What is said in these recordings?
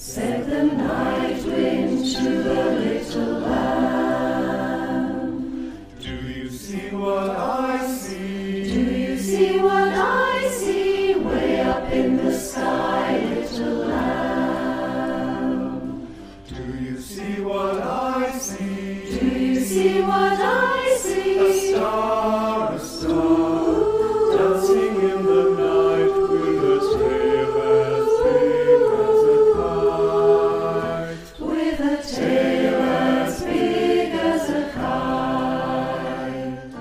Said the night wind to the little lamb. Do you see what I see? Do you see what I see? Way up in the sky, little lamb. Do you see what I see? Do you see what I see? A star, dancing in the night with a tail as big as a kite. With a tail as big as a kite.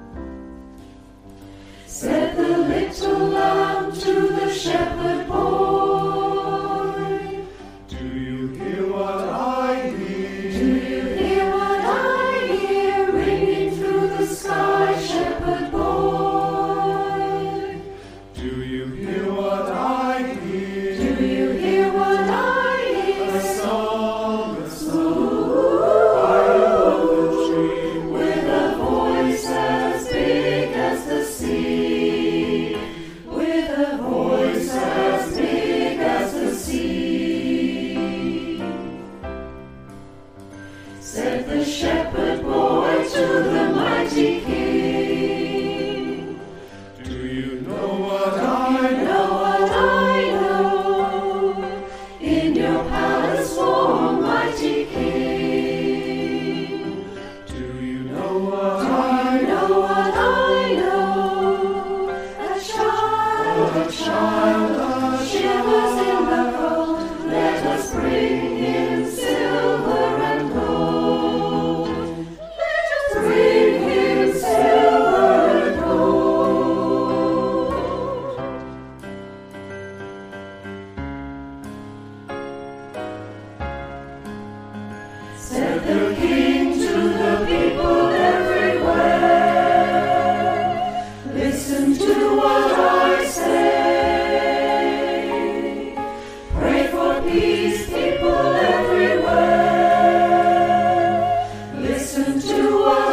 Said the little lamb to the shepherd boy. Do you hear what I hear? Do you hear what I hear ringing through the sky, shepherd boy? Do you hear what I hear? Do you hear what I hear? A song, high above the tree, With a voice as big as the sea. With a voice as big as the sea. Said the shepherd boy to the mighty king. Do you know what I Know what I know. In your palace warm, mighty king. Do you know what I Know what I know. A child shivers in the cold. Let us bring him silver and gold. Let us bring him silver and gold. Said the king to the people everywhere, listen to what I say. Pray for peace, people everywhere. Listen to what